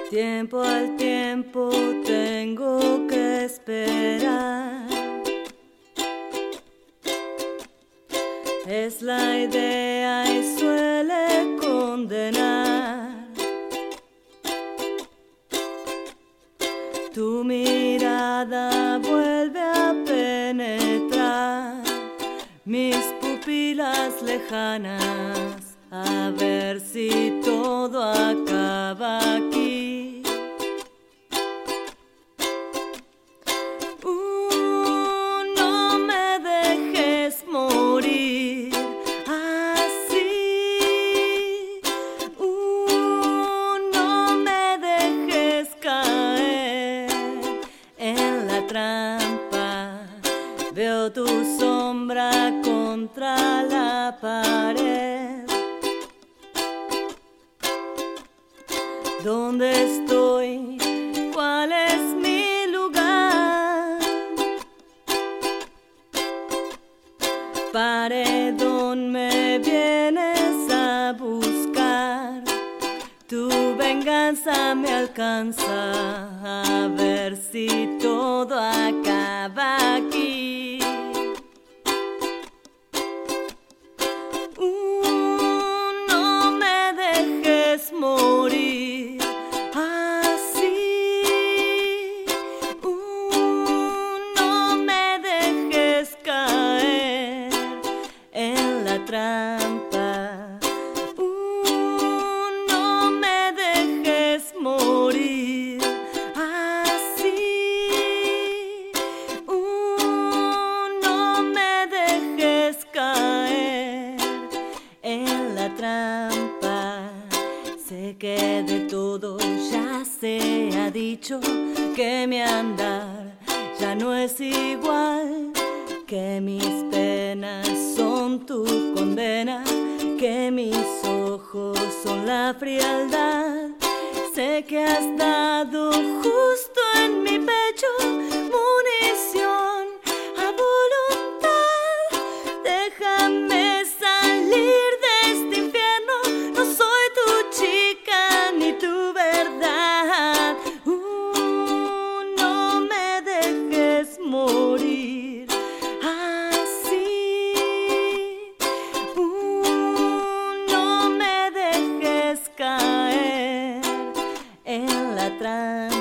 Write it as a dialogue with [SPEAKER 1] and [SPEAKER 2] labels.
[SPEAKER 1] Tiempo al tiempo tengo que esperar. Es la idea y suele condenar. Tu mirada vuelve a penetrar mis pupilas lejanas, a ver si todo acaba aquí. No me dejes morir así. No me dejes caer en la trampa. Veo tu sombra contra la pared. ¿Dónde estoy? ¿Cuál es mi lugar? Paredón, me vienes a buscar. Tu venganza me alcanza, a ver si todo acaba aquí. No me dejes morir así. No me dejes caer en la trampa. No me dejes morir así. No me dejes caer en la trampa. Sé que de todo ya se ha dicho, que mi andar ya no es igual, que mis penas son tu condena, que mis ojos son la frialdad. Sé que has dado justo en mi pecho munición a voluntad. Déjame salir de este infierno, no soy tu chica ni tu verdad. No me dejes morir así. No me dejes caer en la trampa.